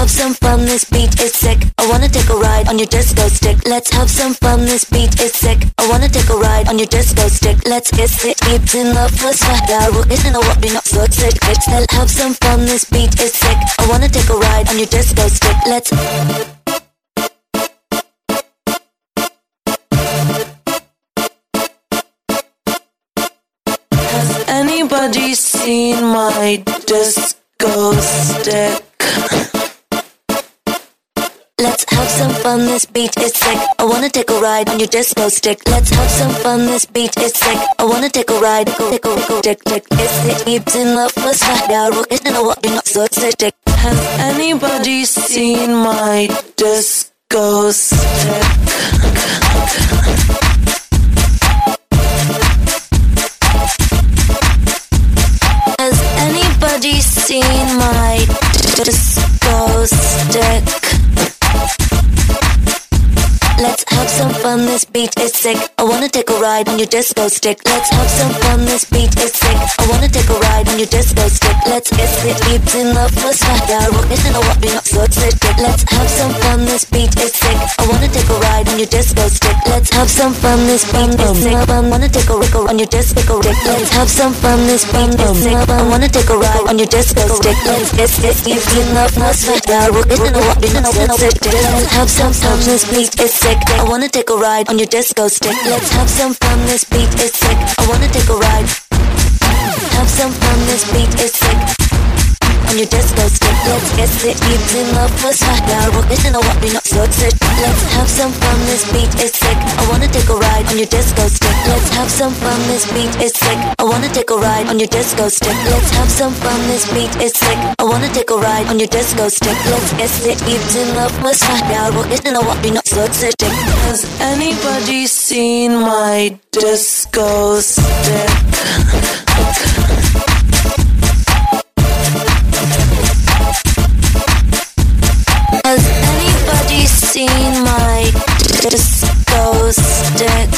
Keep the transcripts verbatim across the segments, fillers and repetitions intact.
have some fun, this beat is sick. I wanna take a ride on your disco stick. Let's have some fun, this beat is sick. I wanna take a ride on your disco stick. Let's get it deep in the first fire. We're getting a what we not so sick. Let's have some fun, this beat is sick. I wanna take a ride on your disco stick. Let's Has anybody seen my disco stick? Let's have some fun, this beat is sick. I wanna take a ride on your disco stick. Let's have some fun, this beat is sick. I wanna take a ride, go, go, go, tick, tick. It's it deep in the first fire. We're getting a what we not so sick. Has anybody seen my disco stick? Has anybody seen my disco stick? Let's have some fun, this beat is sick. I wanna take a ride on your disco stick. Let's have some fun, this beat is sick. I wanna take a ride on your disco stick. Let's get it deep in the first fire. We're getting a what we not so sick. Let's have some fun, this beat is sick. I wanna take a ride on your disco stick. Let's have some fun, this beat is sick. I wanna take a rickle on your disco stick. Let's have some fun, this beat is sick. I wanna take a ride on your disco stick. Let's get it deep in the first fire. We're getting a what we not so sick. Let's have some fun, this beat is sick. I wanna take a ride on your disco stick. Let's have some fun, this beat is sick. I wanna take a ride. Have some fun, this beat is sick. On your disco stick. Let's get it deep in the first fire. We're getting a what we not so sick. Let's have some fun, this beat is sick. I wanna take a ride on your disco stick. Let's have some fun, this beat is sick. I wanna take a ride on your disco stick. Let's have some fun, this beat is sick. I wanna take a ride on your disco stick. Let's get it deep in the first fire. We're getting a what we not so sick. Has anybody seen my disco stick? Has anybody seen my disco stick?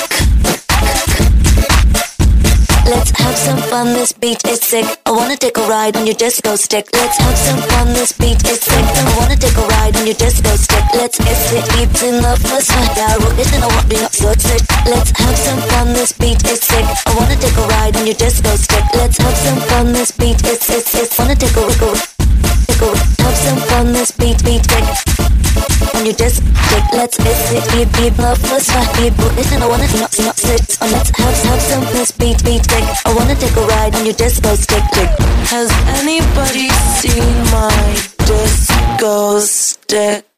Let's have some fun, this beat is sick. I wanna take a ride on your disco stick. Let's have some fun, this beat is sick. I wanna take a ride on your disco stick. Let's get it deep in the first fire. We're getting a what we not so sick. Let's have some fun, this beat is sick. I wanna take a ride on your disco stick. Let's have some fun, this beat is sick. Wanna take a wiggle, wiggle. Have some fun, this beat beat sick. On your disco stick, let's get it deep, deep, love, first fight, deep. Listen, I wanna not, not sit. On let's have, have some, this beat, beat, sick. I wanna take a ride on your disco stick, tick. Has anybody seen my disco stick?